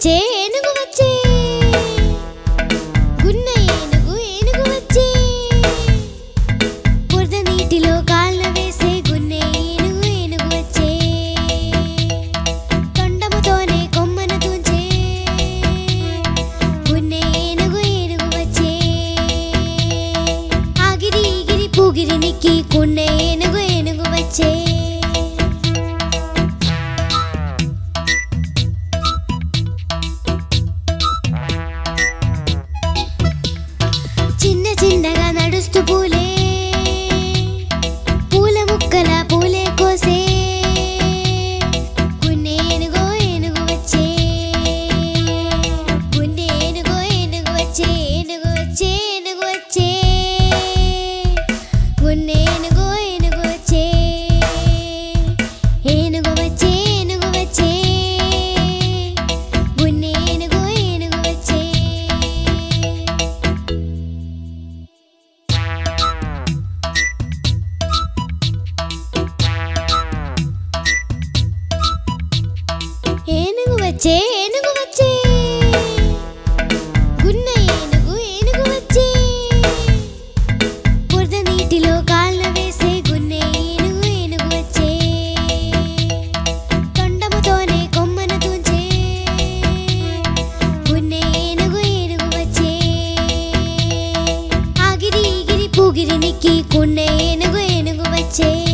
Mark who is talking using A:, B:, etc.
A: వచ్చే ఏనుగు వచ్చే గున్న ఏనుగు ఏనుగు వచ్చే బురద నీటిలో కాళ్ళ వేసే గున్న ఏనుగు ఏనుగు వచ్చే తొండముతోనే కొమ్మను తుంచే గున్న ఏనుగు ఏనుగు వచ్చే ఆగిరి ఈగిరి పూగిరి నిక్కి గున్న ఏనుగు ఏనుగు వచ్చే చిన్నగా నడుస్తూ పూలే పూల ముక్కల పూలే కోసే గున్నె ఏనుగో ఏనుగు వచ్చే గున్నె ఏనుగో ఏనుగు వచ్చే ఏనుగు వచ్చే ఏనుగు వచ్చే గున్నె ఏనుగో ఏనుగు వచ్చే ఏనుగు వచ్చే ఏనుగు వచ్చే గున్నె ఏనుగో ఏనుగు వచ్చే ఏనుగు వచ్చే ఏనుగు వచ్చే గున్న ఏనుగు ఏనుగు వచ్చే బురద నీటిలో కాళ్ళ వేసే గున్న ఏనుగు ఏనుగు వచ్చే తొండముతోనే కొమ్మను తుంచే గున్న ఏనుగు ఏనుగు వచ్చే ఆగిరి ఈగిరి పూగిరి నిక్కి గున్న ఏనుగు ఏనుగు వచ్చే